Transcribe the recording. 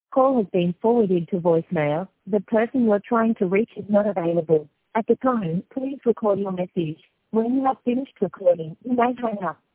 Call has been forwarded to voicemail. The person you're trying to reach is not available. At the tone, please record your message. When you have finished recording, you may hang up.